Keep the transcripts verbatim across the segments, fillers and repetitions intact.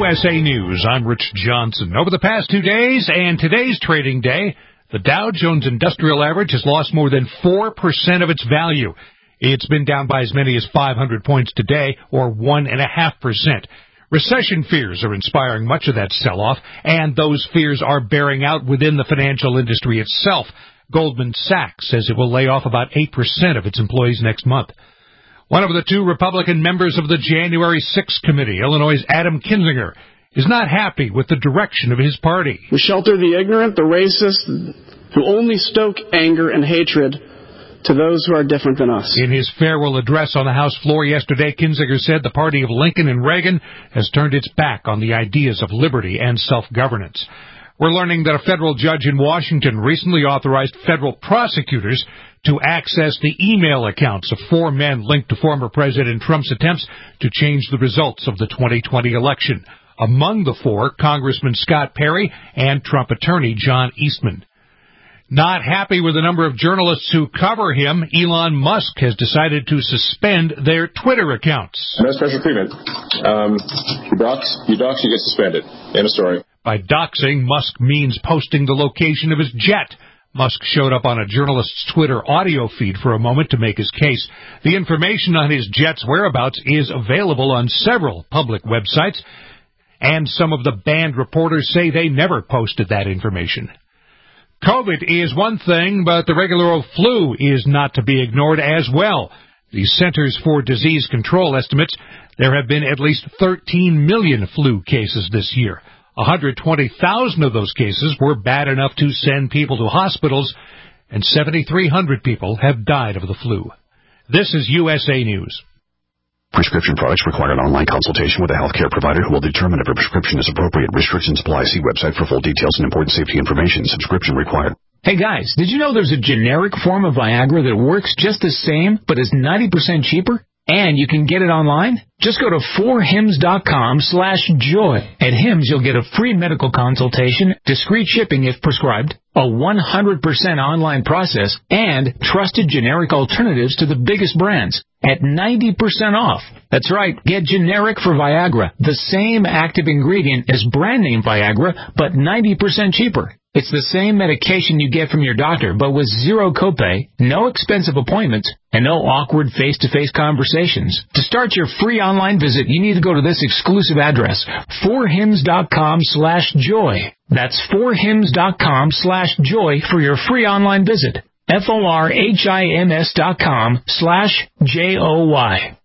U S A News, I'm Rich Johnson. Over the past two days and today's trading day, the Dow Jones Industrial Average has lost more than four percent of its value. It's been down by as many as five hundred points today, or one point five percent. Recession fears are inspiring much of that sell-off, and those fears are bearing out within the financial industry itself. Goldman Sachs says it will lay off about eight percent of its employees next month. One of the two Republican members of the January sixth committee, Illinois' Adam Kinzinger, is not happy with the direction of his party. We shelter the ignorant, the racist, who only stoke anger and hatred to those who are different than us. In his farewell address on the House floor yesterday, Kinzinger said the party of Lincoln and Reagan has turned its back on the ideas of liberty and self-governance. We're learning that a federal judge in Washington recently authorized federal prosecutors to access the email accounts of four men linked to former President Trump's attempts to change the results of the twenty twenty election. Among the four, Congressman Scott Perry and Trump attorney John Eastman. Not happy with the number of journalists who cover him, Elon Musk has decided to suspend their Twitter accounts. No special treatment. Um, you dox, you dox, you get suspended. End of story. By doxing, Musk means posting the location of his jet. Musk showed up on a journalist's Twitter audio feed for a moment to make his case. The information on his jet's whereabouts is available on several public websites, and some of the banned reporters say they never posted that information. COVID is one thing, but the regular old flu is not to be ignored as well. The Centers for Disease Control estimates there have been at least thirteen million flu cases this year. one hundred twenty thousand of those cases were bad enough to send people to hospitals, and seven thousand three hundred people have died of the flu. This is U S A News. Prescription products require an online consultation with a healthcare provider who will determine if a prescription is appropriate. Restrictions apply. See website for full details and important safety information. Subscription required. Hey guys, did you know there's a generic form of Viagra that works just the same but is ninety percent cheaper? And you can get it online? Just go to four hims dot com slash joy. At Hims, you'll get a free medical consultation, discreet shipping if prescribed, a one hundred percent online process, and trusted generic alternatives to the biggest brands at ninety percent off. That's right, get generic for Viagra, the same active ingredient as brand name Viagra, but ninety percent cheaper. It's the same medication you get from your doctor, but with zero copay, no expensive appointments, and no awkward face-to-face conversations. To start your free online visit, you need to go to this exclusive address, four hims dot com slash joy. That's four hims dot com slash joy for your free online visit. F O R H I M S dot com slash J O Y.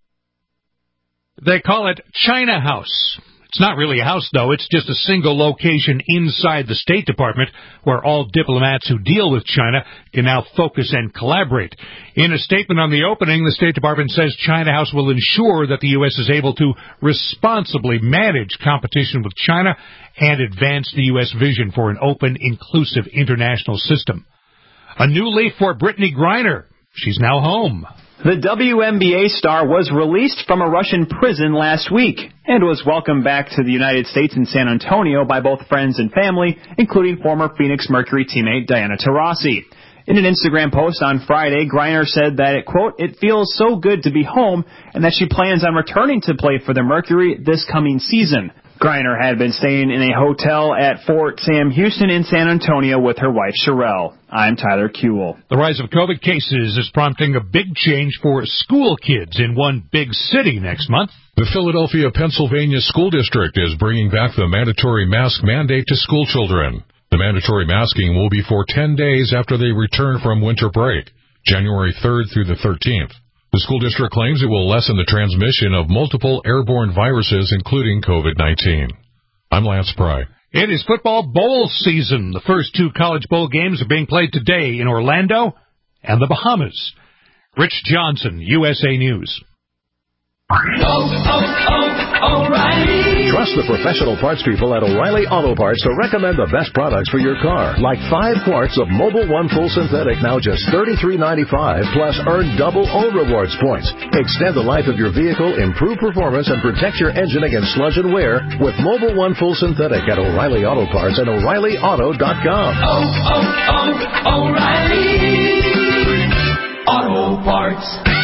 They call it China House. It's not really a house, though. It's just a single location inside the State Department where all diplomats who deal with China can now focus and collaborate. In a statement on the opening, the State Department says China House will ensure that the U S is able to responsibly manage competition with China and advance the U S vision for an open, inclusive international system. A new leaf for Brittany Griner. She's now home. The W N B A star was released from a Russian prison last week and was welcomed back to the United States in San Antonio by both friends and family, including former Phoenix Mercury teammate Diana Taurasi. In an Instagram post on Friday, Griner said that, it, quote, "It feels so good to be home," and that she plans on returning to play for the Mercury this coming season. Griner had been staying in a hotel at Fort Sam Houston in San Antonio with her wife, Sherelle. I'm Tyler Kuehl. The rise of COVID cases is prompting a big change for school kids in one big city next month. The Philadelphia, Pennsylvania School District is bringing back the mandatory mask mandate to school children. The mandatory masking will be for ten days after they return from winter break, January third through the thirteenth. The school district claims it will lessen the transmission of multiple airborne viruses, including COVID nineteen. I'm Lance Pry. It is football bowl season. The first two college bowl games are being played today in Orlando and the Bahamas. Rich Johnson, U S A News. Oh, oh, oh, O'Reilly. Trust the professional parts people at O'Reilly Auto Parts to recommend the best products for your car. Like five quarts of Mobil One Full Synthetic, now just thirty-three ninety-five, plus earn double O Rewards points. Extend the life of your vehicle, improve performance, and protect your engine against sludge and wear with Mobil One Full Synthetic at O'Reilly Auto Parts and O'Reilly Auto dot com. Oh, oh, oh, O'Reilly Auto Parts.